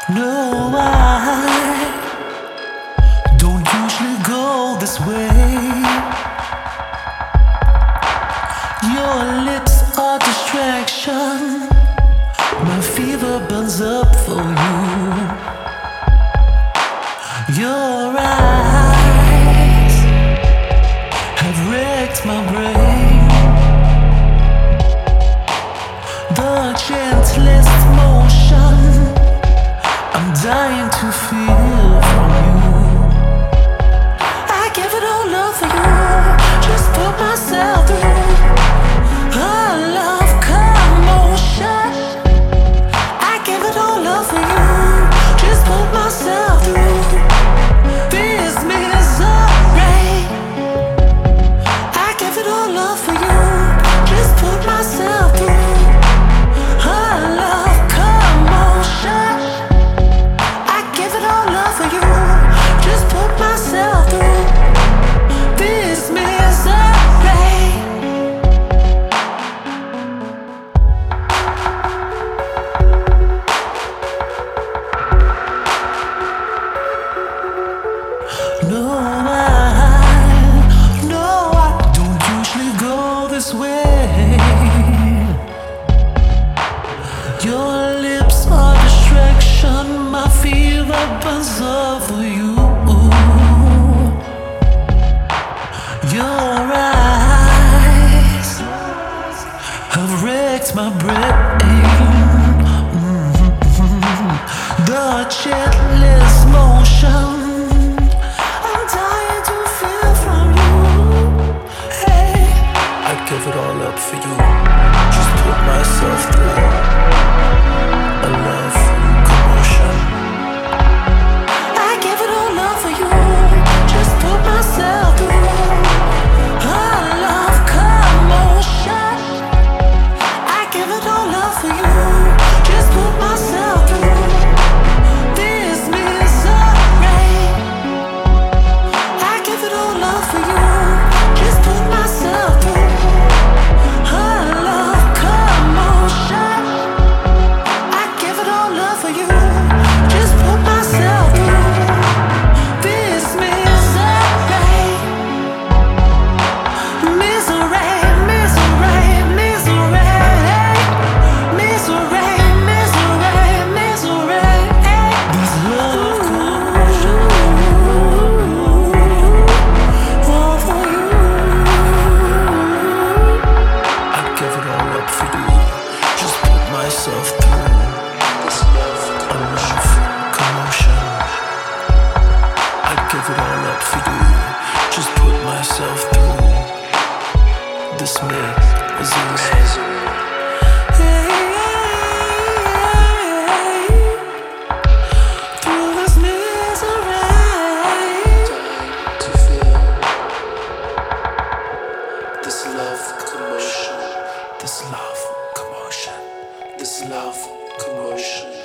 No, I don't usually go this way. Your lips are distraction. My fever burns up for you. Your eyes have wrecked my brain. The gentlest motion I'm dying to feel from you. I give it all up for you. Just put myself through a love commotion. I give it all up for you. Just put myself through this misery. I give it all up for you. Just put myself through a love commotion. I give it all up for you. Just put myself through this misery. No, I don't usually go this way. Your lips are distraction. My fever burns up for you. Your eyes have wrecked my brain. The gentlest motion I'm dying to feel from you. Hey, I'd give it all up for you. Just put myself through a love commotion. I give it all up for you. Just put myself through a love commotion. I give it all up for you. Just put myself through this misery. I give it all up for you. Just put myself through a love commotion. I give it all up for you. Just put myself through this misery. Misery, misery, misery. Misery, misery, misery. This love commotion. All for you. I'd give it all up for you. Just put myself through this love commotion. I'd give it all up for you. Just put myself through this misery. Through this misery. To feel this love commotion. This love commotion. This love commotion.